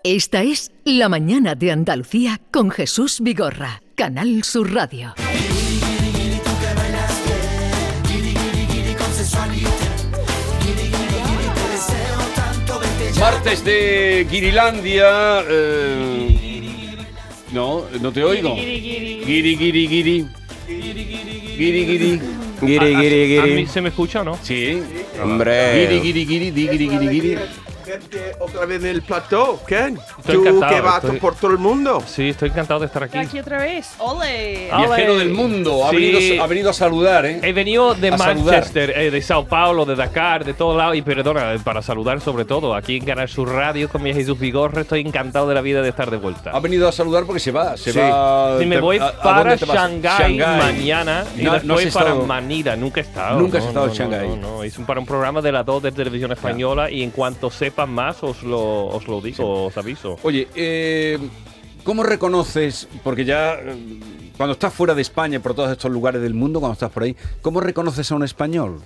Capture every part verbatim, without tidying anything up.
Esta es La Mañana de Andalucía con Jesús Vigorra, Canal Sur Radio. Martes de Guirilandia. Eh, no, no te oigo. Guiri, guiri, guiri. Guiri, guiri. Guiri, guiri, guiri. ¿A mí se me escucha o no? Sí. Hombre. Guiri, guiri, guiri, di, guiri, guiri, guiri. Verte otra vez en el plató, Ken. Estoy Tú encantado, que vas estoy- por todo el mundo. Sí, estoy encantado de estar aquí. Aquí otra vez. ¡Ole! Ah. Viajero Ale. del mundo. Ha, Sí. venido, ha venido a saludar, ¿eh? He venido de A Manchester, eh, de Sao Paulo, de Dakar, de todos lados. Y perdona, eh, para saludar sobre todo aquí en Canal Sur Radio con mi Jesús Vigorra. Estoy encantado de la vida de estar de vuelta. Ha venido a saludar porque se va. Se Sí. va. Si me te- voy ¿a- a para dónde te vas? Shanghái Shanghái. mañana y No- no después has para estado- Manila. Nunca he estado. Nunca has no, estado no, en Shanghái. No, no, es un- para un programa de las dos de Televisión Española y en cuanto sepan más os lo, os lo digo, os aviso. Oye, eh, ¿cómo reconoces, porque ya eh, cuando estás fuera de España, por todos estos lugares del mundo, cuando estás por ahí, ¿cómo reconoces a un español?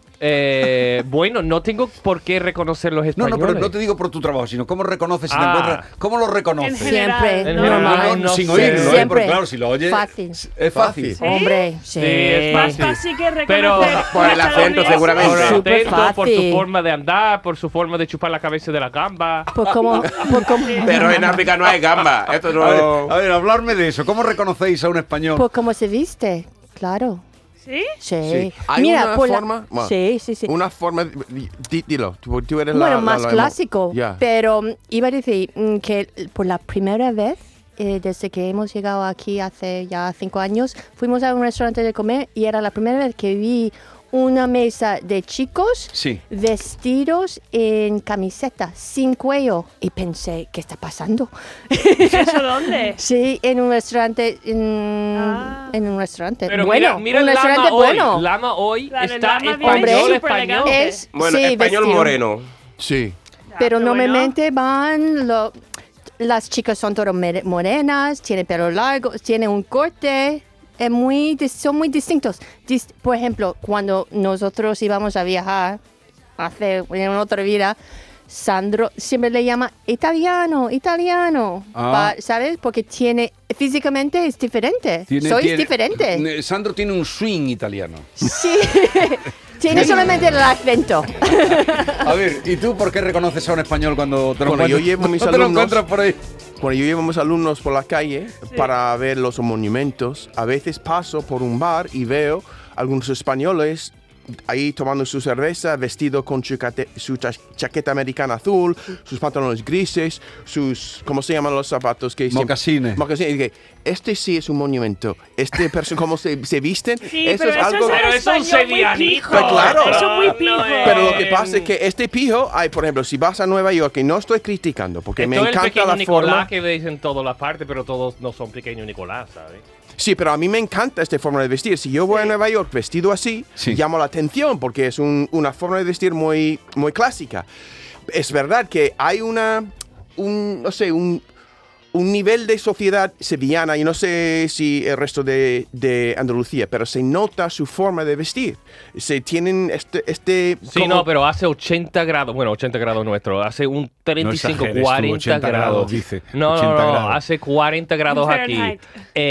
Eh, bueno, no tengo por qué reconocer los No, españoles. no, pero no te digo por tu trabajo, sino cómo reconoces si te Ah. encuentras, ¿cómo lo reconoces? En general, Siempre, ¿no? normal. No, no, no sin sé. oírlo, ¿eh? Siempre. Porque claro, si lo oyes, Fácil. es fácil. ¿Sí? Hombre, sí. Sí, es Más fácil. fácil que reconocer. Pero- Por el acento, seguramente. Por el Súper acento, por su fácil. forma de andar, por su forma de chupar la cabeza de la gamba. Pues como, pues como, Pero en África no hay gamba. Esto A ver, no. a ver, hablarme de eso. ¿Cómo reconocéis a un español? pues como se viste, claro. ¿Sí? Sí. Sí. Hay Mira, una por la- forma. bueno, sí, sí, sí. Una forma. di- Dilo. Tú, tú eres la. Bueno, la- más la- clásico. Ya. Pero mm, iba a decir mm, que por la primera vez, eh, desde que hemos llegado aquí hace ya cinco años, fuimos a un restaurante de comer y era la primera vez que vi una mesa de chicos Sí. vestidos en camiseta, sin cuello. Y pensé, ¿qué está pasando? ¿Eso dónde? Sí, en un restaurante, en, Ah. en un restaurante Pero bueno, mira, mira un el Lama restaurante hoy. bueno. Lama hoy Claro, el está Lama viene español, súper español. elegante. Es, Bueno, sí, español vestido. moreno. Sí. Pero qué normalmente van, lo- las chicas son todas mere- morenas, tienen pelo largo, tienen un corte, es muy, dis- son muy distintos. Dis- por ejemplo, cuando nosotros íbamos a viajar, hace en otra vida, Sandro siempre le llama italiano, italiano, Ah. Pa- ¿sabes? Porque tiene, físicamente es diferente, Tiene- sois tiene- diferente. Eh, Sandro tiene un swing italiano. Sí, tiene solamente el acento. A ver, ¿y tú por qué reconoces a un español cuando te lo Bueno, yo encuentras, llevo a mis cuando te lo alumnos- encuentras por ahí? Cuando yo llevo a mis alumnos por la calle para ver los monumentos, a veces paso por un bar y veo algunos españoles ahí tomando su cerveza, vestido con su, cate- su cha- chaqueta americana azul, sus pantalones grises, sus, ¿cómo se llaman los zapatos? Que siempre- Mocasines. Mocasines. Y dije, este sí es un monumento. Este persona, cómo se, se visten, Sí, eso pero es eso algo... es Pero un es un español muy sevillanico. pijo. Pero claro. Eso es muy No, pijo. no es- Pero lo que pasa es que este pijo, hay, por ejemplo, si vas a Nueva York, y no estoy criticando, porque me Esto es el encanta pequeño la Nicolás forma... que veis en todas las partes, pero todos no son pequeños Nicolás, ¿sabes? Sí, pero a mí me encanta esta forma de vestir. Si yo voy a Nueva York vestido así, Sí. llamo la atención porque es un- una forma de vestir muy, muy clásica. Es verdad que hay una, un, no sé, un, un nivel de sociedad sevillana, y no sé si el resto de, de Andalucía, pero se nota su forma de vestir. Se tienen este... este Sí, como- no, pero hace ochenta grados, bueno, ochenta grados nuestro, hace un treinta y cinco, exageres tú, cuarenta ochenta grados. grados, dice, No, no, ochenta no, grados. hace cuarenta grados En aquí. Fahrenheit.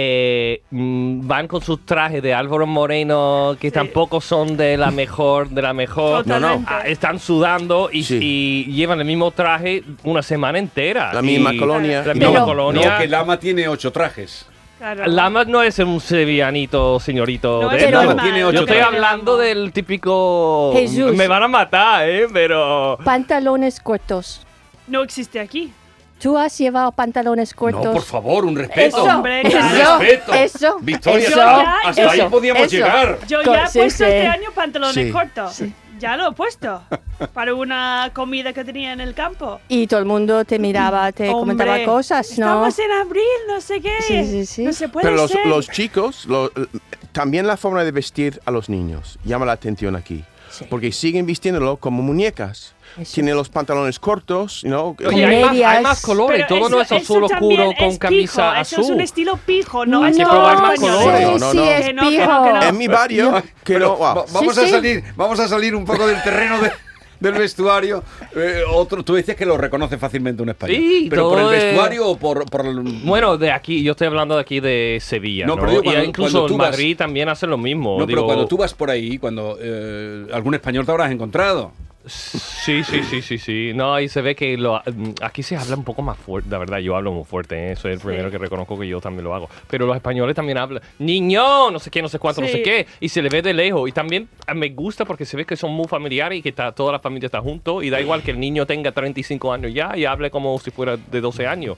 Eh, mm, van con sus trajes de Álvaro Moreno, que Sí. tampoco son de la mejor, de la mejor. Totalmente. Ah, están sudando y, Sí. y llevan el mismo traje una semana entera. La Y- misma colonia. La misma Pero- colonia. No, que Lama tiene ocho trajes. Claro. Lama no es un sevillanito, señorito. No de es Pero- normal. tiene Yo ocho estoy trajes. hablando del típico... Jesús. Me van a matar, ¿eh? Pero... Pantalones cortos. No existe aquí. ¿Tú has llevado pantalones cortos? No, por favor, un respeto. Eso, Hombre, Un claro. respeto. eso, Victoria, eso, hasta ahí eso, podíamos eso. llegar. Yo Co- ya he sí, puesto sí. este año pantalones Sí. cortos. Ya lo he puesto. Para una comida que tenía en el campo. Y todo el mundo te miraba, te Hombre, comentaba cosas, ¿no? Estamos en abril, no sé qué. Sí, sí, sí. No se puede Pero los, ser. los chicos, lo- también la forma de vestir a los niños llama la atención aquí. Sí. Porque siguen vistiéndolo como muñecas. Eso. Tienen los pantalones cortos, ¿no? Oye, hay más, medias. hay más colores, Pero todo no es eso- azul eso oscuro también con es camisa pijo. Eso azul. es un estilo pijo, no Hay que es probar más español. colores. Sí, No, no, sí, no. es Que no, que pijo. no, que no. En mi barrio, que Pero no, wow. va- vamos Sí, a sí. salir, vamos a salir un poco del terreno de del vestuario, eh, otro, tú dices que lo reconoce fácilmente un español. Sí, ¿pero por el todo es- vestuario o por, por el- Bueno, de aquí, yo estoy hablando de aquí de Sevilla, No, ¿no? pero digo, Y cuando- incluso cuando tú en vas- Madrid también hacen lo mismo. No, pero digo- cuando tú vas por ahí, cuando eh, algún español te habrás encontrado. Sí, sí, sí, sí, sí. No, ahí se ve que lo, aquí se habla un poco más fuerte, la verdad, yo hablo muy fuerte, ¿eh? Soy el primero que reconozco que yo también lo hago. Pero los españoles también hablan, niño, no sé qué, no sé cuánto, no Sí. sé qué, y se le ve de lejos. Y también eh, me gusta porque se ve que son muy familiares y que está, toda la familia está junto, y da igual que el niño tenga treinta y cinco años ya y hable como si fuera de doce años.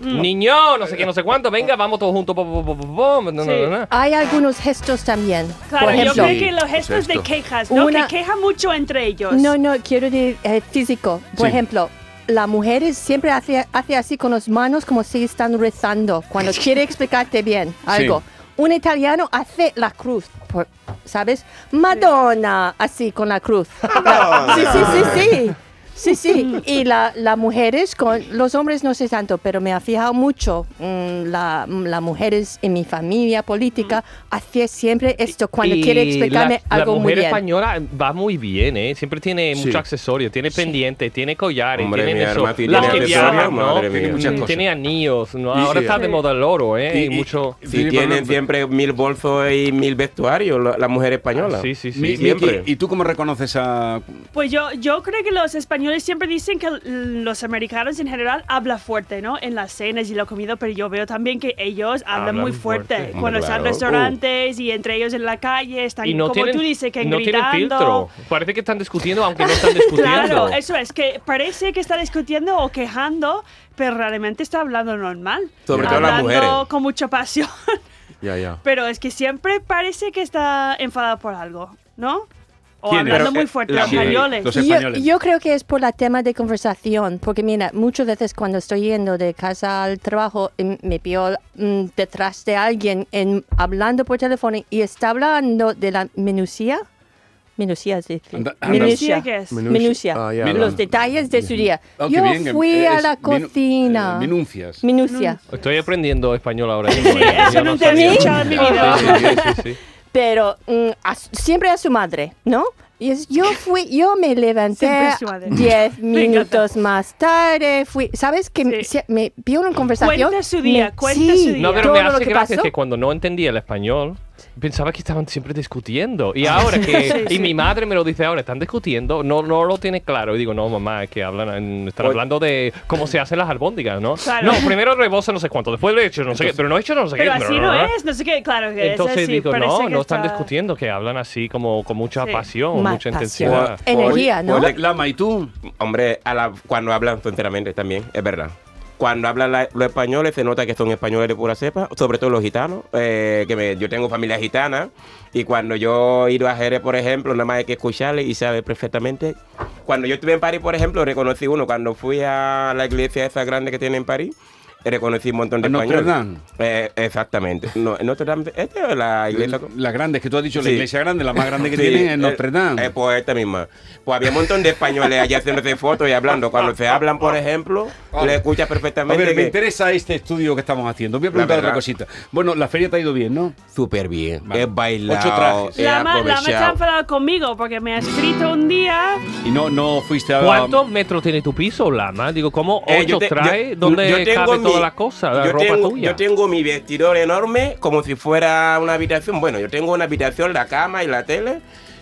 Niño, no sé qué, no sé cuánto, venga, vamos todos juntos. po, po, po, po, po, no, no, Sí. no, no. Hay algunos gestos también. Claro, Por yo ejemplo, creo que los gestos de esto. quejas, ¿no? Una- Que quejan mucho entre ellos. no, no, quiero decir eh, físico. Por Sí. ejemplo, la mujer es- siempre hace, hace así con las manos como si están rezando cuando quiere explicarte bien algo. Un italiano hace la cruz, por- ¿sabes? Madonna, así con la cruz. Sí, sí, sí, sí. Sí, sí. Y la, las mujeres, con los hombres no sé tanto, pero me ha fijado mucho. mm, la- las mujeres en mi familia política hacía siempre esto cuando Y quiere explicarme la, algo la muy mujer bien. española va muy bien, ¿eh? Siempre tiene Sí. muchos accesorios, tiene pendientes, tiene collares, Hombre, tiene mi eso. arma tiene Las que accesorios, viajan, ¿no? madre mía. Tiene muchas Mm, cosas. Tiene anillos, ¿no? Y- Ahora sí. está de moda el oro, ¿eh? Y- Y, y- mucho... Si Sí, pero tienen no- siempre mil bolsos y mil vestuarios, la, la mujer española. Sí, sí, sí. Mi- siempre. Miki, ¿y tú cómo reconoces a...? Pues yo, yo creo que los españoles siempre dicen que l- los americanos en general hablan fuerte, ¿no? En las cenas y la comida, pero yo veo también que ellos hablan, Hablan muy fuerte. fuerte. Cuando Hombre, están en claro. restaurantes y entre ellos en la calle, están Y no como tienen, tú dices, que no tienen gritando. filtro. Parece que están discutiendo aunque no están discutiendo. Claro, eso es, que parece que está discutiendo o quejando, pero realmente está hablando normal. Sobre todo las Hablando mujeres. con mucha pasión. Ya, ya. Pero es que siempre parece que está enfadado por algo, ¿no? O ¿Quién es? hablando Pero, muy fuerte, la- los españoles. los Yo, españoles. yo creo que es por la tema de conversación, porque mira, muchas veces cuando estoy yendo de casa al trabajo em, me pillo mm, detrás de alguien en, hablando por teléfono y está hablando de la minucia. Minucia, sí. sí. Anda- anda- ¿Minucia qué es? Minucia. Minucia. Ah, ya, Los ya. detalles de su día. Oh, qué Yo bien, que- fui eh, a es la minu- cocina. eh, minuncias. Minucia. Estoy aprendiendo español ahora mismo. Sí, ¿eh? eso Yo nunca sabía. había escuchado en mi vida. Sí, sí, sí, sí. Pero mm, a su- siempre a su madre, ¿no? Y es- yo fui, yo me levanté Siempre a su madre. diez Me minutos más tarde, fui, ¿sabes que me- Sí. se- me vio una conversación? Cuenta su día, me- cuenta sí, su día. No, pero todo me lo hace que gracia pasó. que cuando no entendía el español, pensaba que estaban siempre discutiendo. Y ahora que... Sí, y sí. mi madre me lo dice ahora, están discutiendo, no, no lo tiene claro. Y digo, no, mamá, es que hablan, en- están Oye. hablando de cómo se hacen las albóndigas, ¿no? Claro. No, primero reboza no sé cuánto, después le echo no sé qué, pero no he hecho no sé Pero qué. así no es, no sé qué, claro que Entonces es así, digo, parece no, que no están está- discutiendo, que hablan así como con mucha Sí. pasión, Más mucha pasión. intensidad. Energía, ¿no? Pues, Lama, ¿y tú? Hombre, a la- cuando hablan sinceramente también, es verdad. Cuando hablan la- los españoles se nota que son españoles de pura cepa, sobre todo los gitanos. eh, que me- yo tengo familia gitana y cuando yo he ido a Jerez, por ejemplo, nada más hay que escucharle y sabe perfectamente. Cuando yo estuve en París, por ejemplo, reconocí uno. Cuando fui a la iglesia esa grande que tiene en París, reconocí un montón de ¿A Notre españoles. Dame? Eh, exactamente. No, Notre Dame, esta es la iglesia. La grande, es que tú has dicho la Sí. iglesia grande, la más grande que Sí, tienen es eh, Notre Dame. eh, pues esta misma. Pues había un montón de españoles allá haciéndose fotos y hablando. Cuando se hablan, por ejemplo, le escuchas A perfectamente. ver, me que- interesa este estudio que estamos haciendo. Voy a preguntar otra verdad. cosita. Bueno, la feria te ha ido bien, ¿no? Súper bien. Vale. He bailado. Ocho trajes. he Lama, Lama está aprovechado. enfadado conmigo porque me ha escrito un día. Y no, no fuiste a... ¿Cuántos metros tiene tu piso, Lama? Digo, ¿cómo Eh, ocho yo te- trae? yo- ¿Dónde yo tengo cabe mi- todas las cosas? La yo ropa tengo, tuya. Yo tengo mi vestidor enorme como si fuera una habitación. Bueno, yo tengo una habitación, la cama y la tele.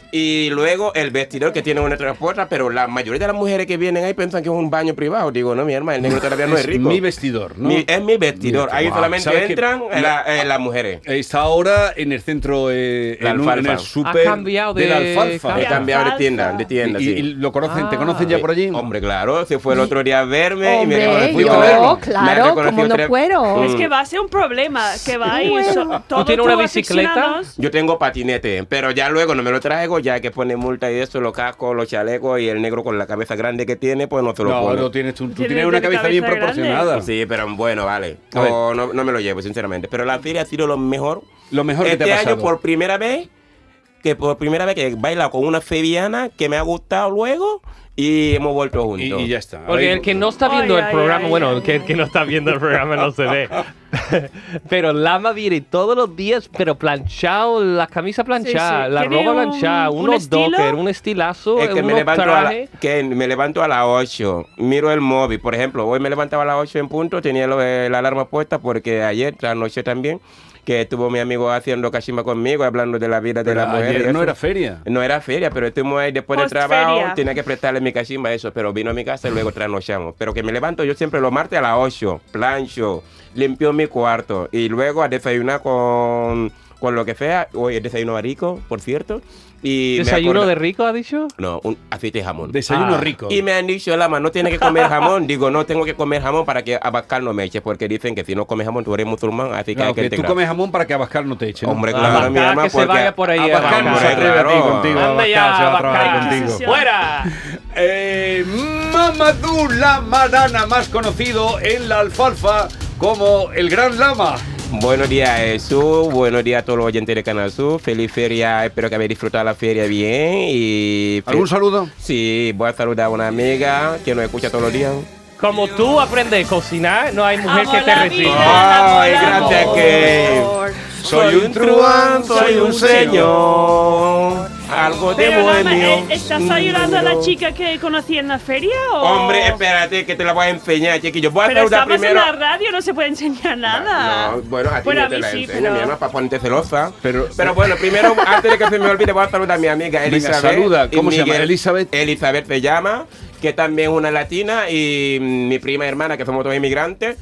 Y luego el vestidor que tiene una transporta, pero la mayoría de las mujeres que vienen ahí piensan que es un baño privado. Digo, no, mi hermano, el negro todavía no es rico. mi vestidor, ¿no? Mi- es mi vestidor. Mira, Ahí wow. solamente ¿Sabes qué? entran eh, la- eh, las mujeres. Está ahora en el centro, eh, La en, un- en el alfalfa. súper Ha cambiado de de la alfalfa. He Ya. cambiado de Alfalfa. tienda, de tienda, Y, sí. y lo conocen, ¿te Ah. conocen ya por allí? Hombre, claro, se fue el otro día a verme y me Hombre, reconoció. fuiste a yo, verlo. Me claro, reconoció como no tres- puedo. Es que va a ser un problema que va a ir Bueno. so- ¿Tú todos tienes una tus bicicleta? aficionados. Yo tengo patinete, pero ya luego no me lo traigo, ya que pone multa y eso, los cascos, los chalecos y el negro con la cabeza grande que tiene, pues no se lo No, pone. no tienes tú, tú Tiene- tienes una tiene cabeza bien cabeza grande. proporcionada. Sí, pero bueno, vale. A ver. O no, no me lo llevo, sinceramente. Pero la feria ha sido lo mejor. Lo mejor que este te ha año pasado. por primera vez, que por primera vez que he bailado con una sevillana que me ha gustado luego y hemos vuelto y, juntos. y ya está. Porque Ahí- el que no está viendo Ay, el ay, programa, ay, bueno, ay, el que, el que no está viendo el programa no se ve. pero Lama viene todos los días, pero planchado, la camisa planchada, Sí, sí. la ¿Tiene ropa un- planchada, un unos estilo? dockers, un estilazo, Es que me unos levanto, a la, trajes. que me levanto a las ocho, miro el móvil. Por ejemplo, hoy me levantaba a las ocho en punto, tenía lo de la alarma puesta porque ayer, la noche también, que estuvo mi amigo haciendo cachimba conmigo, hablando de la vida de Pero la mujer. ayer y no eso. era feria. No era feria, pero estuvimos ahí después del Postferia. trabajo, tenía que prestarle mi cachimba, eso, pero vino a mi casa y luego trasnochamos. Pero que me levanto yo siempre los martes a las ocho, plancho, limpio mi cuarto y luego a desayunar con, con lo que sea. Hoy es desayuno rico, por cierto. Y me ¿Desayuno acorda- de rico, ha dicho? No, un aceite de jamón. Desayuno Ah. rico. Y me han dicho, Lama, no tienes que comer jamón. Digo, no tengo que comer jamón para que Abascal no me eche, porque dicen que si no comes jamón tú eres musulmán, así que Claro, hay que que tú integrar. comes jamón para que Abascal no te eche, ¿no? Hombre, Ah, claro, Abascal, mi alma, que se porque vaya por ahí, Abascal no se Abascal. atreve a ti Claro. contigo. Anda Abascal ya, se va a trabajar Abascal. contigo. ¡Fuera! Eh, Mamadou Lamarana, más conocido en la alfalfa como el Gran Lama. Buenos días, Jesús. Buenos días a todos los oyentes de Canal Sur. Feliz feria. Espero que habéis disfrutado la feria bien. Y fe- ¿Algún saludo? Sí, voy a saludar a una amiga que nos escucha todos los días. Como tú aprendes a cocinar, no hay mujer que Amo te la resista. vida, Ay, amo el gracias amor. que- Soy un truán, soy un señor. Algo de Pero Lama, bohemio. ¿eh, ¿estás ayudando a la chica que conocí en la feria o...? Hombre, espérate que te la voy a enseñar, chiquillo. Voy a Pero saludar estamos primero. en la radio, no se puede enseñar nada. No, bueno, a ti Bueno, no a te mí la sí, enseño, pero- mi hermana, para ponerte celosa. Pero- Pero bueno, primero, antes de que se me olvide, voy a saludar a mi amiga Venga, Elizabeth. saluda. y ¿Cómo se llama? Miguel. ¿Elizabeth? Elizabeth se llama, que también es una latina, y mm, mi prima hermana, que somos todos inmigrantes.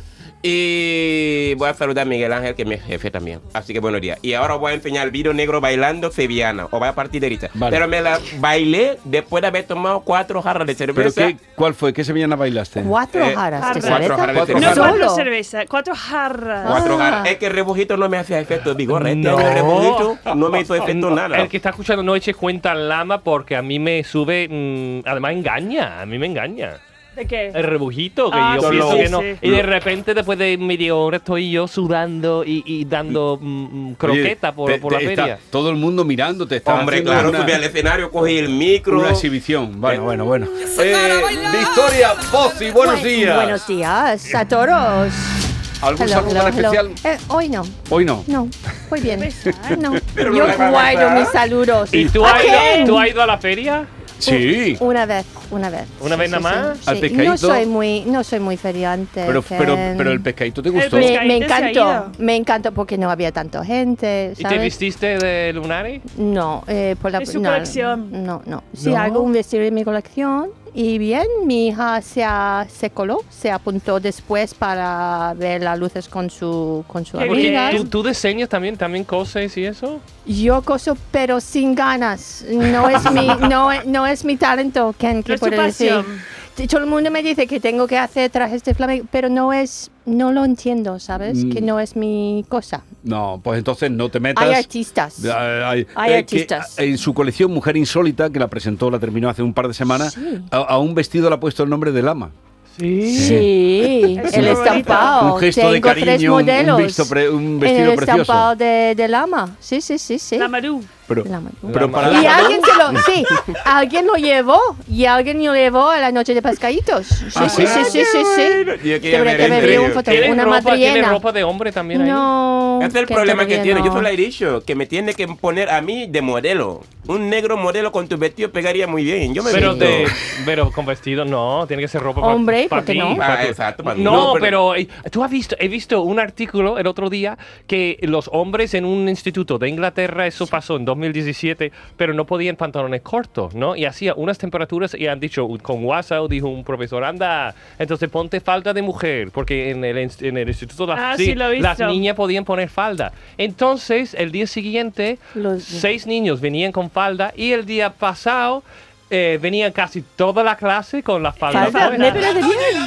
Y voy a saludar a Miguel Ángel, que es mi jefe también. Así que buenos días. Y ahora os voy a enseñar el vídeo negro bailando sevillana. Os voy a partir de ahorita. Vale. Pero me la bailé después de haber tomado cuatro jarras de ¿Pero cerveza. qué, cuál fue? ¿Qué sevillana bailaste? Cuatro Eh, jarras de cuatro cerveza. jarras de Cuatro No cerveza. cuatro Solo. cervezas, cuatro jarras. Cuatro Ah. jarras. Es que el rebujito no me hacía efecto. Vigor, este No. año el rebujito no me hizo efecto nada. El que está escuchando no eche cuenta al Lama porque a mí me sube, mm, además engaña, a mí me engaña. ¿De qué? El rebujito, que Ah, yo sí, pienso sí, que no. sí. Y de repente, después de media hora, estoy yo sudando y, y dando mm, mm, croqueta Oye, por, te- por la te está feria. todo el mundo mirándote. Está Hombre, haciendo claro, una, subí al escenario, cogí el micro. una exhibición. Bueno, Eh, bueno, bueno. Eh, Victoria Pozzi, buenos Bu- días. Buenos días a todos. ¿Algún Hello, saludo hello, en hello. especial? Eh, hoy no. Hoy no. No, muy bien. No. Pero Yo no le va a guardo pasar. mis saludos. ¿Y tú ¿A has, ido, quién? tú has ido a la feria? Sí. Una vez, una vez. ¿Una vez nada más? ¿Al Sí. pescadito? No soy muy, no soy muy feriante. Pero, pero, Ken. pero el pescadito te gustó. El me, me pescadito se ha encantó, ido. me encantó porque no había tanta gente, ¿Y te ¿sabes? vististe de Lunari? No, eh, por la ¿De su no, colección? No, no. Sí, ¿No? hago un vestido de mi colección y bien, mi hija se, ha- se coló, se apuntó después para ver las luces con su, con su Qué amiga. bien. ¿Tú, ¿Tú diseñas también, también coses y eso? Yo coso, pero sin ganas. No es mi, no, es- no es mi talento, Ken, No ¿qué es tu puedo decir? pasión. Sí, todo el mundo me dice que tengo que hacer trajes de flamenco, pero no es, no lo entiendo, ¿sabes? Mm. Que no es mi cosa. No, pues entonces no te metas. Hay artistas. Ah, Hay, Hay eh, artistas. que en su colección Mujer Insólita, que la presentó, la terminó hace un par de semanas, Sí. a, a un vestido le ha puesto el nombre de Lama. Sí. Sí, Es el muy bonito. estampado. Un gesto Tengo de tres cariño, un, un modelos visto pre- un en vestido el precioso. estampado de, de lama. Sí, sí, sí, sí. La Marú. Pero, Lama. pero para Y la- alguien se lo, sí, alguien lo llevó y alguien lo llevó a la noche de pescaditos. Sí, Ah, sí, sí, sí, sí, sí. Yo quería Debería ver que el ver trío. un foto, ¿Tienes una ropa, ¿Tienes madrileña. ropa de hombre también ahí? No. Ese es el que problema que todavía tiene. no. Yo soy la he dicho, que me tiene que poner a mí de modelo. Un negro modelo con tu vestido pegaría muy bien. Yo me Pero, visto. de, pero con vestido, no, tiene que ser ropa para Hombre, para ¿por qué ti, no? para Ah, tu- exacto, para mí. No, No, pero, pero- eh, tú has visto, he visto un artículo el otro día que los hombres en un instituto de Inglaterra, eso pasó en dos mil diecisiete, pero no podían pantalones cortos, ¿no? Y hacía unas temperaturas y han dicho, con WhatsApp dijo un profesor, anda, entonces ponte falda de mujer, porque en el, inst- en el instituto las, Ah, sí, lo he las visto. niñas podían poner falda. Entonces, el día siguiente, Los- seis niños venían con falda y el día pasado eh, venían casi toda la clase con la falda. Falta, puesta. me parece bien.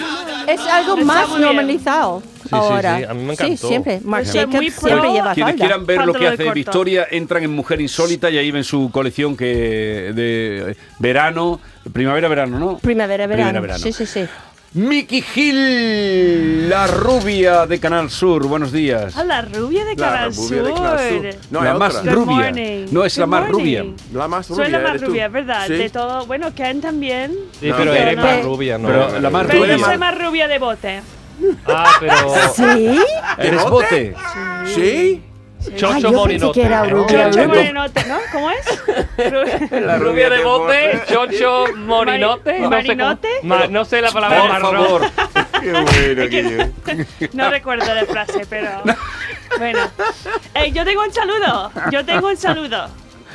Es algo Está más muy bien. normalizado sí, ahora. sí, a mí me Sí, encantó. siempre. Marc Yo soy Jacobs muy siempre pro- lleva Quienes falda. quieran ver lo que Pantalón hace corto. Victoria, entran en Mujer Insólita y ahí ven su colección que de verano, primavera-verano, ¿no? Primavera, verano. Primavera-verano. Sí, sí, sí. Miki Gil, la rubia de Canal Sur, buenos días. A la rubia de La Canal rubia de Canal Sur. Sur. No, la hay más otra. Good rubia. morning. No, es la Good más rubia. morning. La más rubia. Soy la más eres tú. rubia, ¿verdad? Sí. De todo. Bueno, Ken también. Sí, No, pero pero eres no. más rubia, ¿no? Pero la más Pero yo rubia. soy más rubia de bote. Ah, pero... ¿Sí? ¿Eres bote? ¿Sí? Chocho Ah, yo pensé Morinote. que era ¿no? rubia. Chocho Rubia. Morinote, ¿no? ¿Cómo es? La rubia de bote, Chocho Morinote. no sé Marinote. cómo- ma- no sé la palabra Por marrón. favor. Qué bueno, Guillo. No recuerdo la frase, pero bueno. Eh, yo tengo un saludo. Yo tengo un saludo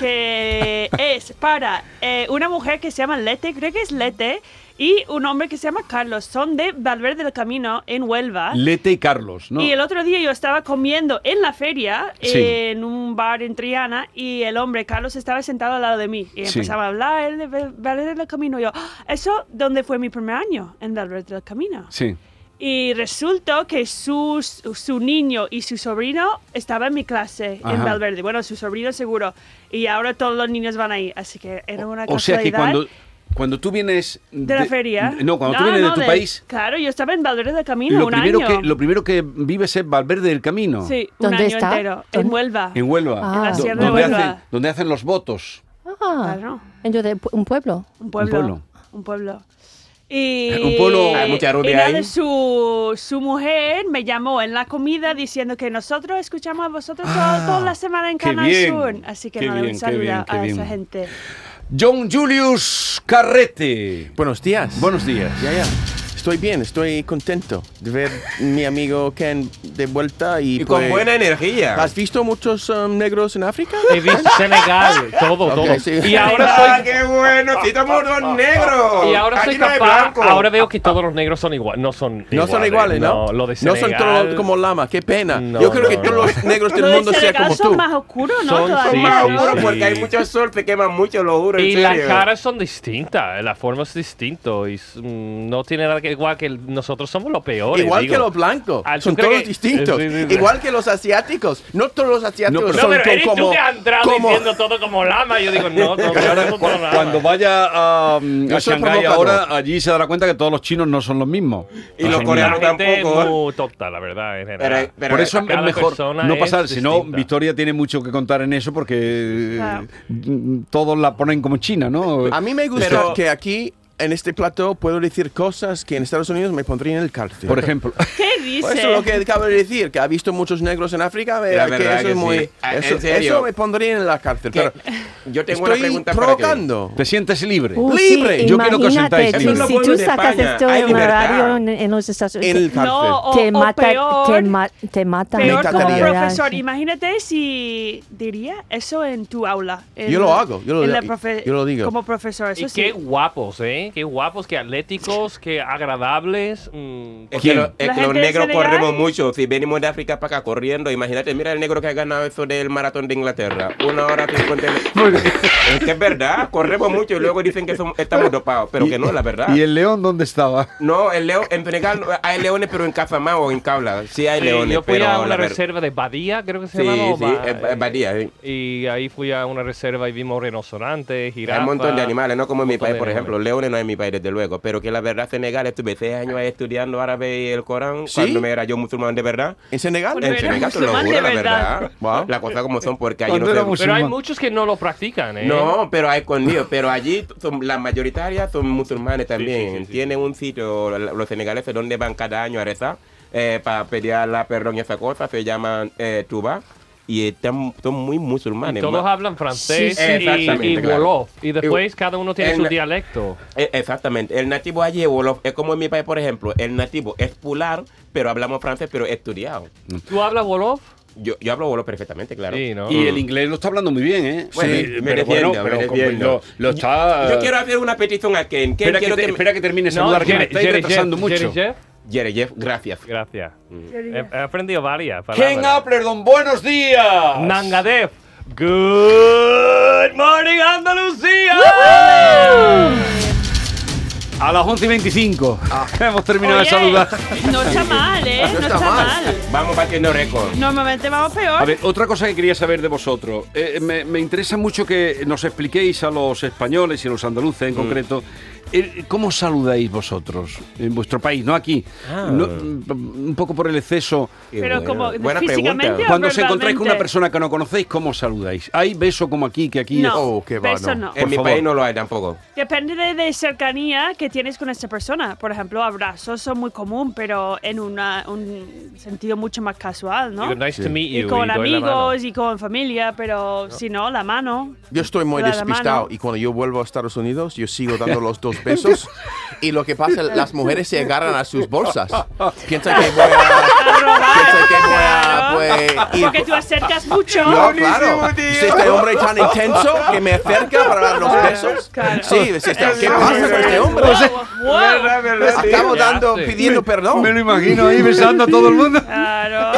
que es para eh, una mujer que se llama Lete, creo que es Lete, y un hombre que se llama Carlos. Son de Valverde del Camino en Huelva. Lete y Carlos, ¿no? Y el otro día yo estaba comiendo en la feria, Sí. en un bar en Triana, y el hombre, Carlos, estaba sentado al lado de mí. Y Sí. empezaba a hablar él de Val- Valverde del Camino. Y yo, "Ah, ¿eso dónde fue mi primer año? En Valverde del Camino. Sí. Y resultó que su, su niño y su sobrino estaban en mi clase Ajá. en Valverde. Bueno, su sobrino seguro. Y ahora todos los niños van ahí. Así que era una O sea que casualidad. cuando, cuando tú vienes... De la feria. No, cuando tú Ah, vienes no, de tu de- país, Claro, yo estaba en Valverde del Camino lo un primero, año. que, lo primero que vives es Valverde del Camino. Sí, un ¿Dónde año está? entero. En ¿Dónde? Huelva. En Huelva. Ah. En la Do- Sierra de donde, Huelva. hacen, donde hacen los votos. Ah, Claro. entonces, un pueblo. Un pueblo. Un pueblo. Un pueblo. Y, Un pueblo- Hay mucha rubia y nada, ahí. Su, su mujer me llamó en la comida diciendo que nosotros escuchamos a vosotros todo- toda la semana en qué Canal bien, Sur. Así que qué nada, bien, un qué saludo bien, qué a bien. esa gente. John Julius Carrete. Buenos días. Buenos días. Ya, ya. Estoy bien, estoy contento de ver mi amigo Ken de vuelta y, Y con pues, buena energía. ¿Has visto muchos um, negros en África? He visto Senegal, todo, Ok, todo. sí. Y ahora ¡Ah, soy... qué bueno! ¡Sí, estamos dos negros! Y ahora soy Aquí no hay capaz, blanco. ahora veo que todos los negros son iguales, no son No son iguales, ¿no? No, lo de No Senegal, son todos como lama, qué pena. No, Yo creo que no, todos no. los negros del Los de mundo sean Senegal como son tú. más oscuros, ¿no? Son- Todavía. sí, Más sí, oscuro sí. porque hay mucho sol, se quema mucho, lo juro, en Y las serio. caras son distintas, la forma es distinta y mm, no tiene nada que igual que el- nosotros somos los peores. Igual digo. que los blancos, Ah, ¿tú son crees todos que- distintos. Sí, sí, sí. Igual que los asiáticos, no todos los asiáticos No, pero- No, son pero to- eres como, tú que has entrado como- diciendo todo como lama. Yo digo, no, no, Pero ahora, no, no, cu- no, no, cuando no. vaya a, mm, Yo a soy Shanghái provocador. ahora, allí se dará cuenta que todos los chinos no son los mismos. Y No los son coreanos La gente tampoco. es muy tonta, la verdad, en general. Pero- pero- Por eso es cada mejor persona no es pasar, si no, distinta. Victoria tiene mucho que contar en eso porque Claro. mm, todos la ponen como China, ¿no? A mí me gusta Pero- que aquí, en este plato, puedo decir cosas que en Estados Unidos me pondrían en el cárcel. Por ejemplo. ¿Qué dice? Pues eso es lo que acabo de decir, que ha visto muchos negros en África, La verá que verdad eso que es muy... sí. Ah, ¿en Eso, serio? eso me pondría en la cárcel, Que- pero Yo tengo una estoy pregunta para ti. provocando. Te sientes libre. Uh, Libre. sí, Yo quiero que os imagínate, sentáis si, libres. si Eso es tú lo bueno de sacas España, esto hay en la libertad. radio en, en los Estados En Unidos, el cárcel. No, o, te, o mata, peor, te, ma- te matan. peor Me como encantaría. profesor. Imagínate si diría eso en tu aula. en- Yo lo hago, yo lo- en la profe- yo lo digo. Como profesor, eso Y sí. qué guapos, ¿eh? Qué guapos, qué atléticos, qué agradables. mm, Es ¿Quién? que, lo- es La que los gente de negros Senegal. corremos mucho. Si venimos de África para acá corriendo, imagínate, mira el negro que ha ganado eso del maratón de Inglaterra. Una hora cincuenta. Es que es verdad, corremos mucho y luego dicen que somos- estamos dopados, pero que no es la verdad. ¿Y el león dónde estaba? No, el león, en Senegal no- hay leones, pero en Casamá o en Cabla. Sí hay sí, leones, yo fui pero a la una ver- reserva de Badía, creo que se Sí, llama. o sí, Ba- es- es Badía, sí. Y ahí fui a una reserva y vimos rinocerontes, jirafas. Hay un montón de animales, no como en mi montón país, de por ejemplo. animales. Leones no hay en mi país, desde luego. Pero que la verdad, Senegal, estuve seis años ahí estudiando árabe y el Corán. ¿Sí? Cuando me era yo musulmán de verdad. ¿En Senegal? Bueno, En era Senegal, te lo musulmán juro, de la verdad. verdad. Wow. Las cosas como son, porque allí no Cuando era se... musulmán. Pero hay muchos que no lo practican, ¿eh? No, pero hay escondidos. Pero allí son, la mayoritaria son musulmanes también. sí, sí, sí. Tienen un sitio, la- los senegaleses, donde van cada año a rezar eh, para pedir a la perdón y esa cosa. Se llaman eh, Tuba. Y están, son muy musulmanes. Todos ma- hablan francés Sí, sí. y, Exactamente, y claro. wolof. Y después cada uno tiene el su na- dialecto. Eh, Exactamente. El nativo allí, Wolof, es como en mi país, por ejemplo. El nativo es pular, pero hablamos francés, pero estudiado. ¿Tú hablas wolof? Yo, yo hablo Wolof perfectamente, claro. Sí, ¿no? Y el inglés lo está hablando muy bien, ¿eh? Bueno, Sí, me pero defiendo, bueno, me pero como defiendo. lo, lo está... Yo quiero hacer una petición a Ken. Ken Espera, que quiero te- que me- espera que termine de No, saludar, que me Jerry- estáis Jerry retrasando Jeff, mucho. Jerry Jeff, Jerry Jeff, gracias. gracias. He, he aprendido varias Ken palabras. Applerdon, buenos días. Nangadef. Good morning, Andalucía. A las once y veinticinco. Hemos terminado Oye, de saludar. No está mal, ¿eh? No, está, mal. Vamos batiendo récord. Normalmente vamos peor. A ver, otra cosa que quería saber de vosotros. Eh, me, me interesa mucho que nos expliquéis a los españoles y a los andaluces en concreto eh, ¿cómo saludáis vosotros en vuestro país? No aquí. Ah. No, un poco por el exceso. Qué Pero bueno. como Buena físicamente pregunta. o Cuando os encontráis con una verbalmente? persona que no conocéis, ¿cómo saludáis? ¿Hay beso como aquí, que aquí No, es- Oh, qué va, beso no. no. En Por mi favor. país no lo hay tampoco. Depende de, de cercanía que tienes con esta persona. Por ejemplo, abrazos son muy común, pero en una, un sentido mucho más casual, ¿no? Digo, nice to meet Y you. con y doy la mano. amigos y con familia, pero si no, la mano. Yo estoy muy Te da la despistado mano. y cuando yo vuelvo a Estados Unidos, yo sigo dando los dos besos y lo que pasa, las mujeres se agarran a sus bolsas. Piensan que voy a... A robar. piensan que voy a... Claro. pues, ir- Porque tú acercas mucho. No, claro. Es este hombre tan intenso que me acerca para dar los besos. Claro. Sí, es este- ¿qué pasa con este hombre? Wow. Verdad, verdad, sí. Acabo Ya dando, sé. pidiendo perdón. Me lo imagino ahí besando a todo el mundo. Claro.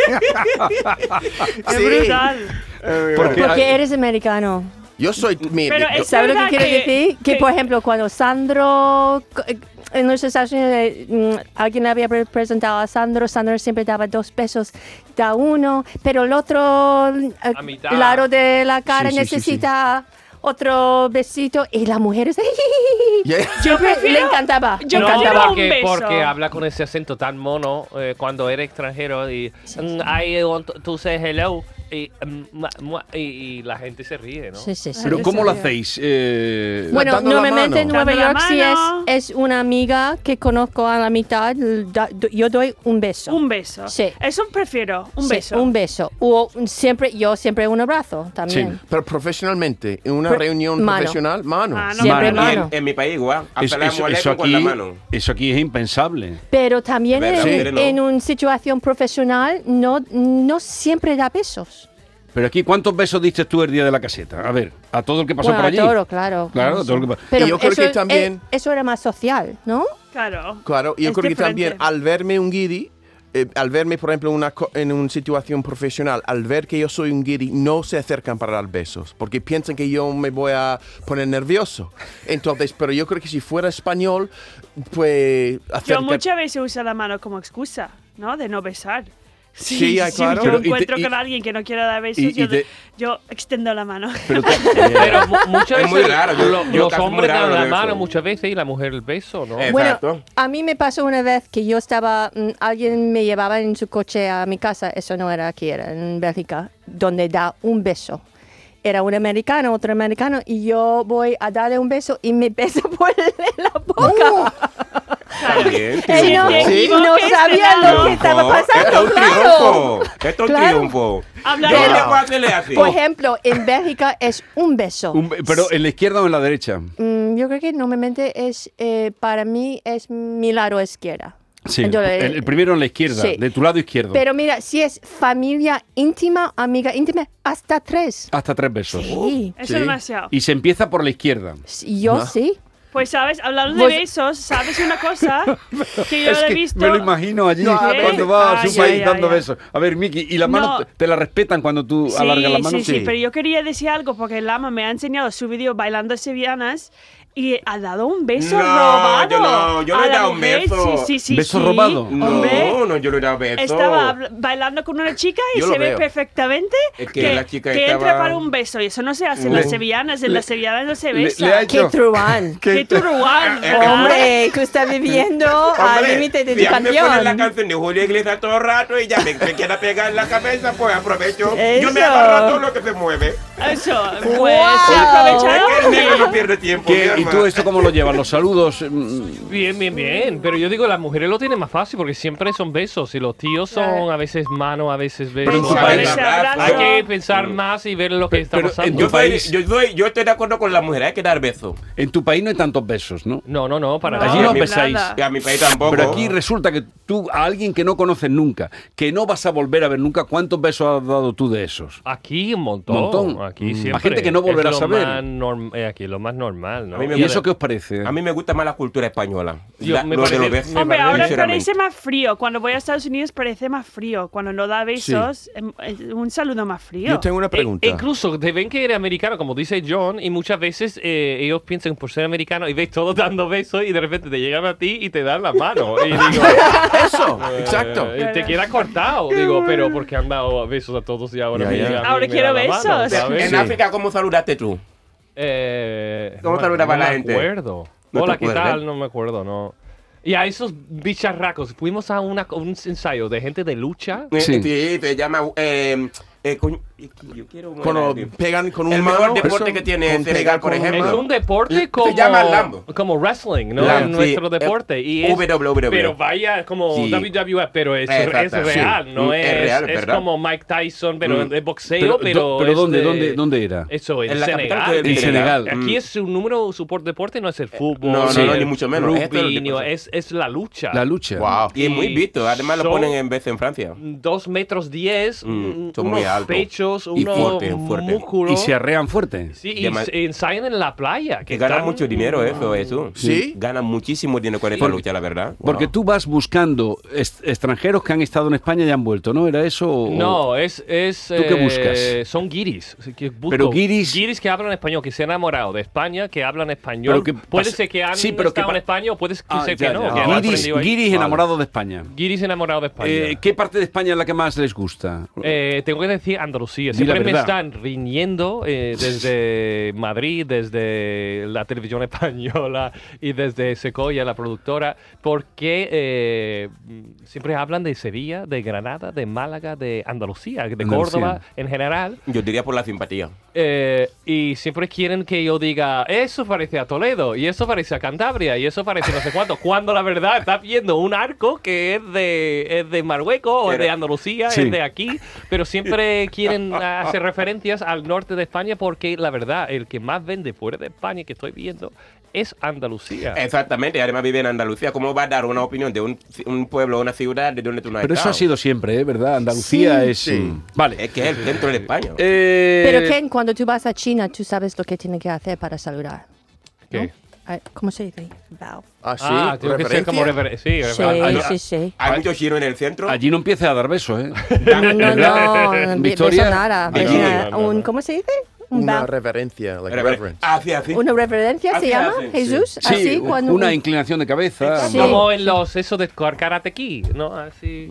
Es Sí. brutal. Porque, Porque eres americano. Yo soy... mira, Pero yo- es ¿Sabes lo que verdad quiero que- decir? Que, que- por ejemplo, cuando Sandro, eh, en los Estados Unidos, eh, mm, alguien había pre- presentado a Sandro, Sandro siempre daba dos besos, da uno, pero el otro eh, A mitad. lado de la cara Sí, sí, sí, necesita otro besito y las mujeres Yeah. Yo le prefiero. encantaba. Yo le no, prefiero encantaba. un porque, beso. porque habla con ese acento tan mono eh, cuando eres extranjero y mm, I want to say hello y, mm, mua, mua, y, y la gente se ríe, ¿no? Sí, sí, sí. pero Ay, ¿cómo lo sabía. hacéis? Eh, Bueno, Dando la normalmente en mano. Nueva Dando la York si es, mano. es una amiga que conozco a la mitad, da- do- yo doy un beso. Un beso. Sí. Eso prefiero. Un Sí, beso. un beso. O siempre, yo siempre un abrazo también. Pero profesionalmente, en una Pro- reunión mano. profesional, mano. Mano. Siempre Mano. Y mano. en, en mi país igual. eso, Apelamos eso- al eso ego con la aquí, mano. eso aquí es impensable. Pero también ¿Verdad? en, Sí. en una situación profesional no, no siempre da besos. Pero aquí, ¿cuántos besos diste tú el día de la caseta? A ver, a todo el que pasó Bueno, por allí. todo, claro. Claro, todo lo que pa- Pero Y yo creo eso, que eh, también- eso era más social, ¿no? Claro. Claro, yo Es creo que diferente. también al verme un guiri, eh, al verme, por ejemplo, una co- en una situación profesional, al ver que yo soy un guiri, no se acercan para dar besos, porque piensan que yo me voy a poner nervioso. Entonces, pero yo creo que si fuera español, pues... Yo acerca- muchas veces uso la mano como excusa, ¿no? De no besar. Sí, ay, si claro. yo Pero, y te- encuentro y- con alguien que no quiera dar besos, y- y yo, te- yo extendo la mano. Pero tú- Pero mu- muchas Es veces muy raro, yo- lo- yo los casi muy hombres raro dan la veo mano eso. muchas veces y la mujer el beso, ¿no? Eh, Bueno, Exacto. a mí me pasó una vez que yo estaba, mm, alguien me llevaba en su coche a mi casa, eso no era aquí, era en Bélgica, donde da un beso. Era un americano, otro americano, y yo voy a darle un beso y me besa por la boca. También, Él no, triunfo. Sí. no equivoques, sabía Fernando. lo que estaba Triunfo. Esto pasando, es un claro. triunfo. Esto es un Claro. triunfo. Hablando- Yo Pero- no puedo hacerle así. Por ejemplo, en Bélgica es un beso. un be- pero en la izquierda o en la derecha. Mm, yo creo que normalmente es, eh, para mí es mi lado izquierda. Sí, Entonces, el, el primero en la izquierda, sí. de tu lado izquierdo. Pero mira, si es familia íntima, amiga íntima, hasta tres. Hasta tres besos. Sí. Eso Sí. es demasiado. Y se empieza por la izquierda. Sí, Yo Ah. sí. Pues, ¿sabes? Hablando de Vos- besos, ¿sabes una cosa? Que yo Es lo he que visto. me lo imagino allí No, a ver. cuando va a Ay, su país ay, dando ay, ay. besos. A ver, Miki, ¿y las manos No. te, te la respetan cuando tú Sí, alargas las manos? sí, sí, Sí. pero yo quería decir algo porque Lama me ha enseñado su vídeo bailando sevillanas y ha dado un beso No, robado. yo no, yo no a he la dado un mujer. beso. Sí, sí, sí, ¿Beso sí. robado? Hombre, No, no, yo no he dado beso. estaba habl- bailando con una chica y Yo se lo ve veo. perfectamente Es que la chica que estaba- entra para un beso y eso no se hace en Le- las sevillanas, en le- las sevillanas no se le- besa. le ha ¡Qué hecho- truán! ¡Qué turuán! Eh, eh, Hombre, que está viviendo al Hombre, límite de si tu a mí me ponen la canción. canción de Julio Iglesias todo el rato y ya me, me quiera pegar en la cabeza, pues aprovecho. Yo me Eso. agarro a todo lo que se mueve. Eso, pues Wow. se ha aprovechado. Es que el negro no pierde tiempo. ¿Qué- mi ¿Y tú hermano. esto cómo lo llevas? ¿Los saludos? mm, Bien, bien, bien. Pero yo digo, las mujeres lo tienen más fácil porque siempre son besos. Y los tíos son Claro. a veces mano, a veces Pero besos. en tu Ese país- abrazo. Hay que pensar más y ver lo que está pero pasando. en Yo, tu soy- país- yo, soy- yo estoy de acuerdo con la mujer, hay que dar besos. En tu país no hay tantos besos, ¿no? No, no, no, para No, Allí nada. no mi- besáis. nada. Y a mi país tampoco. Pero aquí resulta que tú, a alguien que no conoces nunca, que no vas a volver a ver nunca, ¿cuántos besos has dado tú de esos? Aquí un montón. Montón. Aquí Mm. siempre. A gente que no volverás es lo a ver. más norm- eh, aquí lo más normal, ¿no? A mí me ¿Y gusta- eso qué os parece? A mí me gusta más la cultura española. Yo- La- me lo de parece- los besos. me Hombre, ahora sinceramente. parece más frío. Cuando voy a Estados Unidos parece más frío. Cuando no da besos, em, es un saludo más frío. Yo tengo una pregunta. E- incluso te ven que eres americano, como dice John, y muchas veces eh, ellos piensan por ser americano y ves todos dando besos y de repente te llegan a ti y te dan la mano. Y digo, Eso, exacto. eh, te queda cortado. Digo, pero porque han dado besos a todos y ahora Ya, me ya. llega a mí Ahora y me quiero dan la mano, besos. ¿sabes? En Sí. África, ¿cómo saludaste tú? Eh, ¿Cómo no me- saludaba no la me gente? acuerdo. ¿No te Hola, ¿qué acuerdas? tal? No me acuerdo, no. Y a esos bicharracos, fuimos a una, un ensayo de gente de lucha. Eh, Sí. Sí, se llama... Eh, eh, coño, yo quiero... un Cuando horario. pegan con un El mejor mano, deporte eso, que tiene con Senegal, pegar por con un ejemplo. Es mano. un deporte Se como, llama Lambo. como wrestling, ¿no? Lambo, En nuestro sí. deporte. Y es, W W E. Pero vaya, como Sí. W W F, pero es, es Exacto, sí. real, no Mm, es, es real, es ¿verdad? como Mike Tyson, pero Mm. de boxeo, Pero, pero, do- pero es ¿dónde, de- dónde, dónde era? Eso, en, En la capital Senegal. de En Senegal. Aquí Mm. es un número, su por deporte no es el fútbol, no, no, no, el ni mucho menos. Esto es lo rugby, que ni- pasa. es, es la lucha. La lucha. Wow. Y es muy Y visto. Además lo son- ponen en vez en Francia. Dos metros diez, Mm, un- son unos muy altos. pechos, Y unos fuerte, fuerte. músculos. Y se arrean fuerte. Sí, y Dema- se ensayan en la playa. Que Que ganan están- mucho dinero eso, eso. ¿Sí? Ganan muchísimo dinero con esta Porque- lucha, la verdad. Porque Wow. tú vas buscando est- extranjeros que han estado en España y han vuelto, ¿no? ¿Era eso? o- No, es... es ¿Tú qué eh, buscas? Son guiris. Así que busco Pero guiris- Guiris que hablan español, que se han enamorado de España, que hablan español. Pero que puede pasa- ser que han sí, pero que estado en pa- España o puede ser Ah, que ya, no. ya. que han Guiris, aprendido ahí. guiris Vale. enamorados de España. Guiris enamorados de España. Eh, ¿Qué parte de España es la que más les gusta? Eh, tengo que decir Andalucía. Di la Siempre me verdad. están riñendo eh, desde Madrid, desde la televisión española y desde Secoya, la productora, porque eh, siempre hablan de Sevilla, de Granada, de Málaga, de Andalucía, de Andalucía. Córdoba en general. Yo diría por la simpatía. Eh, y siempre quieren que yo diga, eso parece a Toledo, y eso parece a Cantabria, y eso parece no sé cuánto, cuando la verdad está viendo un arco que es de, es de Marruecos o es de Andalucía, Sí. es de aquí, pero siempre quieren hacer referencias al norte de España porque la verdad, el que más vende fuera de España que estoy viendo es Andalucía. Exactamente, y además vive en Andalucía. ¿Cómo va a dar una opinión de un, un pueblo o una ciudad de donde tú no has Pero eso estado? ha sido siempre, ¿eh? ¿Verdad? Andalucía Sí. es... Sí. mm, Vale. Es que es el centro de España. Eh, Pero Ken, cuando tú vas a China, tú sabes lo que tienes que hacer para saludar. ¿no? ¿Qué? Ah, ¿Cómo se dice? Bow. Ah, sí. Ah, tengo que ser como ¿Referencia? refer- sí, Sí, refer- sí, sí. Hay muchos chinos en el centro. Allí no empieza a dar besos, ¿eh? No, no, no, no, Victoria, beso nada. Victoria. Venga, un, ¿Cómo se dice? Un Una bow. reverencia, like Rever- reverence. Así, así. Una reverencia se Así llama, hacen, Jesús. Sí, Así u- cuando una inclinación de cabeza. Sí. Como en los esos de Karate Kid, ¿no? Así.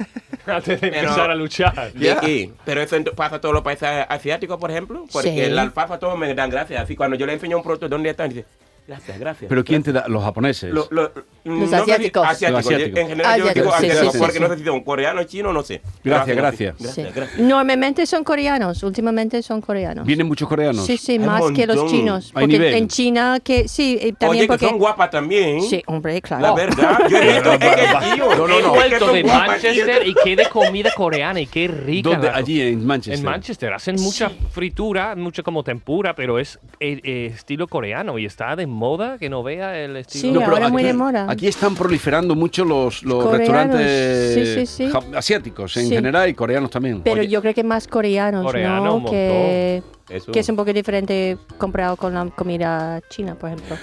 Antes de Pero- empezar a luchar. Y aquí, pero eso en- pasa a todos los países asiáticos, por ejemplo, porque Sí. el alfalfa todos me dan gracias. Así cuando yo le enseño un producto, ¿dónde están? Dice, gracias, gracias. Pero ¿quién te da? Los japoneses. Lo- lo- no sé si- asiáticos. asiáticos. Los asiáticos. En general yo Asiáticos, digo sí, asiáticos sí, porque sí, no sí. sé si son coreanos, chinos, no sé. Gracias, gracias. Sí. Gracias, gracias. Normalmente son coreanos, últimamente son coreanos. ¿Vienen muchos coreanos? Sí, sí, Hay un más que los montón. chinos. Hay Porque nivel. en China, que sí, eh, también Oye, que porque... son guapas también. Sí, hombre, claro. La verdad. Yo he visto, es que, tío, No, no, He no. es que vuelto son de guapas, Manchester tío. y qué de comida coreana y qué rica. ¿Dónde? la co- Allí en Manchester. En Manchester hacen mucha fritura, mucha como tempura, pero es eh, eh, estilo coreano y está de moda que no vea el estilo. Sí, No, pero ahora aquí, muy de moda. aquí están proliferando mucho los, los Coreanos. restaurantes Sí, sí, sí. ja- asiáticos en Sí. general y coreanos también. Pero Oye. yo creo que más coreanos, Coreano, ¿no? un Que, Eso. que es un poco diferente comparado con la comida china, por ejemplo.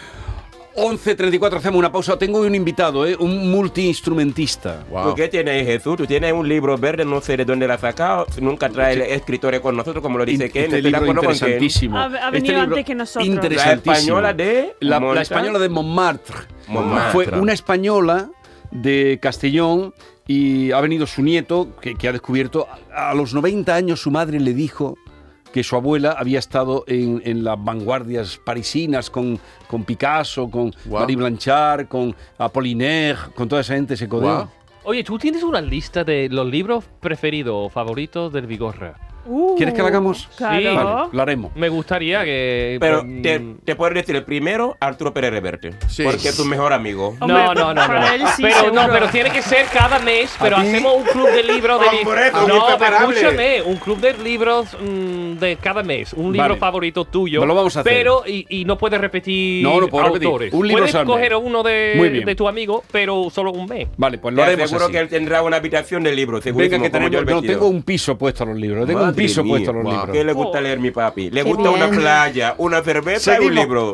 once treinta y cuatro, hacemos una pausa. Tengo un invitado, ¿eh? Un multiinstrumentista. Wow. ¿Tú qué tienes, Jesús? Tú tienes un libro verde, no sé de dónde lo has sacado. Nunca trae escritores con nosotros, como lo dice In- Ken. este Estoy de libro acuerdo con Ken. interesantísimo. Ha- ha Este venido libro antes que nosotros. La Interesantísimo. española de La, la Monta. española de Montmartre. Montmartre. Fue una española de Castellón y ha venido su nieto, que, que ha descubierto, a, a los noventa años su madre le dijo que su abuela había estado en, en las vanguardias parisinas con, con Picasso, con Wow. Marie Blanchard, con Apollinaire, con toda esa gente, se codeó. Wow. Oye, ¿tú tienes una lista de los libros preferidos o favoritos del Vigorra? Uh, ¿Quieres que la hagamos? Claro. Sí. Vale, lo haremos. Me gustaría que... Pero mm, te, te puedo decir el primero, Arturo Pérez Reverte. Sí. Porque es tu mejor amigo. No, Hombre, no, no, no. para él sí, pero no, seguro. pero tiene que ser cada mes, pero ti? hacemos un club de libros de Hombre, eso es No, pero impreparable. escúchame, un club de libros mm, de cada mes, un libro Vale. favorito tuyo. Pues lo vamos a hacer. Pero y, y no puedes repetir No, no puedo repetir. autores. Un libro puedes al mes. coger uno de, Muy bien. de tu amigo, pero solo un mes. Vale, pues lo Te haremos aseguro así. que él tendrá una habitación de libros, Venga, segurísimo, que como yo tenemos, el no, vestido. tengo un piso puesto a los libros. Tengo un Madre piso mía. puesto a los Wow. libros. ¿Qué le gusta leer mi papi? Le Qué gusta una bien. playa, una cerveza y un Seguimos. libro.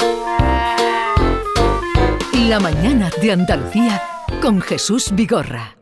La mañana de Andalucía con Jesús Vigorra.